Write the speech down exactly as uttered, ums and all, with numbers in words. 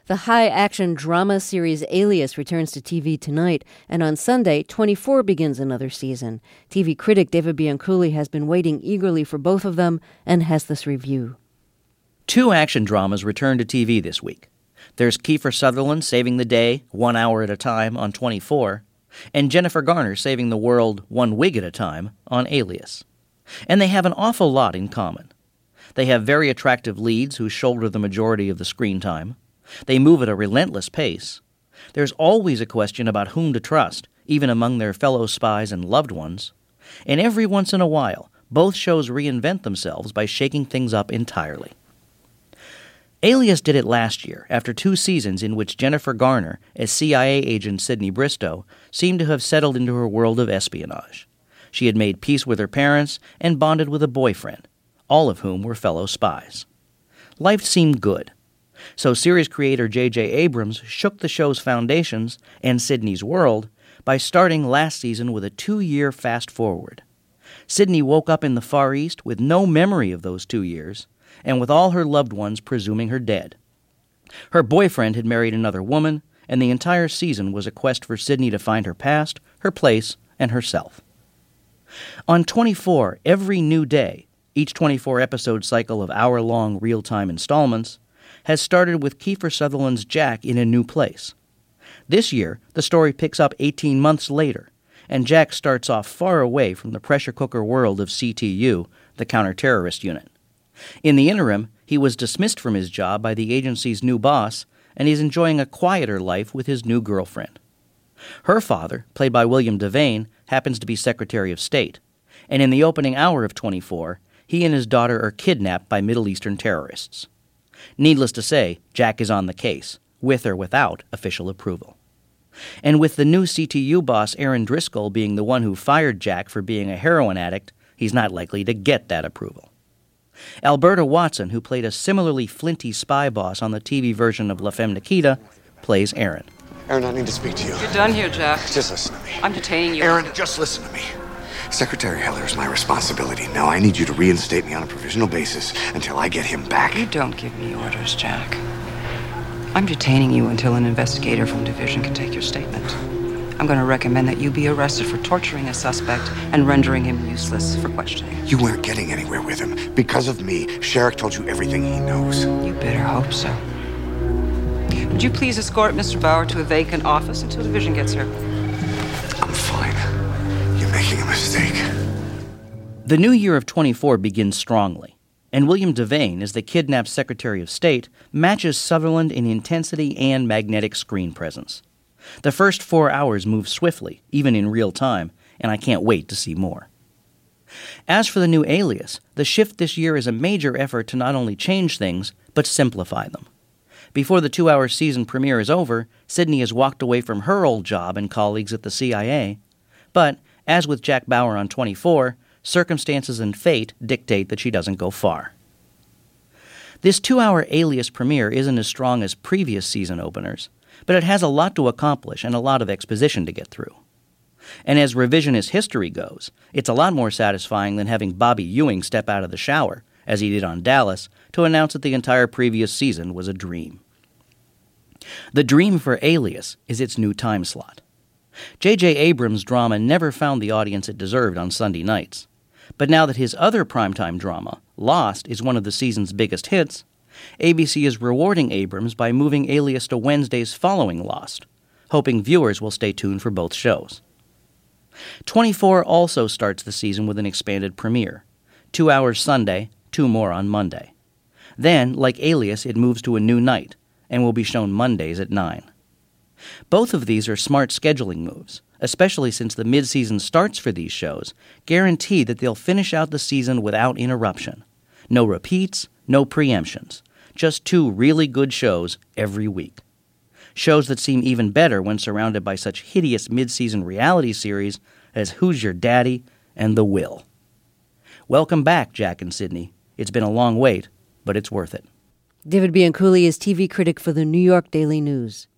The high-action drama series Alias returns to T V tonight, and on Sunday, twenty-four begins another season. T V critic David Bianculli has been waiting eagerly for both of them and has this review. Two action dramas return to T V this week. There's Kiefer Sutherland saving the day one hour at a time on twenty-four, and Jennifer Garner saving the world one wig at a time on Alias. And they have an awful lot in common. They have very attractive leads who shoulder the majority of the screen time. They move at a relentless pace. There's always a question about whom to trust, even among their fellow spies and loved ones. And every once in a while, both shows reinvent themselves by shaking things up entirely. Alias did it last year, after two seasons in which Jennifer Garner, as C I A agent Sydney Bristow, seemed to have settled into her world of espionage. She had made peace with her parents and bonded with a boyfriend, all of whom were fellow spies. Life seemed good. So series creator J J Abrams shook the show's foundations and Sydney's world by starting last season with a two-year fast-forward. Sydney woke up in the Far East with no memory of those two years, and with all her loved ones presuming her dead. Her boyfriend had married another woman, and the entire season was a quest for Sydney to find her past, her place, and herself. On twenty-four, every new day, each twenty-four episode cycle of hour-long real-time installments, has started with Kiefer Sutherland's Jack in a new place. This year, the story picks up eighteen months later, and Jack starts off far away from the pressure cooker world of C T U, the counter-terrorist unit. In the interim, he was dismissed from his job by the agency's new boss, and he's enjoying a quieter life with his new girlfriend. Her father, played by William Devane, happens to be Secretary of State, and in the opening hour of twenty-four, he and his daughter are kidnapped by Middle Eastern terrorists. Needless to say, Jack is on the case, with or without official approval. And with the new C T U boss Aaron Driscoll being the one who fired Jack for being a heroin addict, he's not likely to get that approval. Alberta Watson, who played a similarly flinty spy boss on the T V version of La Femme Nikita, plays Aaron. Aaron, I need to speak to you. You're done here, Jack. Just listen to me. I'm detaining you. Aaron, just listen to me. Secretary Heller is my responsibility. Now I need you to reinstate me on a provisional basis until I get him back. You don't give me orders, Jack. I'm detaining you until an investigator from Division can take your statement. I'm going to recommend that you be arrested for torturing a suspect and rendering him useless for questioning. You weren't getting anywhere with him. Because of me, Sherrick told you everything he knows. You better hope so. Would you please escort Mister Bauer to a vacant office until Division gets here? I'm fine. You're making a mistake. The new year of twenty-four begins strongly, and William Devane, as the kidnapped Secretary of State, matches Sutherland in intensity and magnetic screen presence. The first four hours move swiftly, even in real time, and I can't wait to see more. As for the new Alias, the shift this year is a major effort to not only change things, but simplify them. Before the two-hour season premiere is over, Sydney has walked away from her old job and colleagues at the C I A, but, as with Jack Bauer on twenty-four, circumstances and fate dictate that she doesn't go far. This two-hour Alias premiere isn't as strong as previous season openers, but it has a lot to accomplish and a lot of exposition to get through. And as revisionist history goes, it's a lot more satisfying than having Bobby Ewing step out of the shower, as he did on Dallas, to announce that the entire previous season was a dream. The dream for Alias is its new time slot. J J Abrams' drama never found the audience it deserved on Sunday nights. But now that his other primetime drama, Lost, is one of the season's biggest hits, A B C is rewarding Abrams by moving Alias to Wednesdays following Lost, hoping viewers will stay tuned for both shows. twenty-four also starts the season with an expanded premiere. Two hours Sunday, two more on Monday. Then, like Alias, it moves to a new night, and will be shown Mondays at nine. Both of these are smart scheduling moves, especially since the mid-season starts for these shows guarantee that they'll finish out the season without interruption. No repeats, no preemptions. Just two really good shows every week. Shows that seem even better when surrounded by such hideous mid-season reality series as Who's Your Daddy and The Will. Welcome back, Jack and Sydney. It's been a long wait, but it's worth it. David Bianculli is T V critic for the New York Daily News.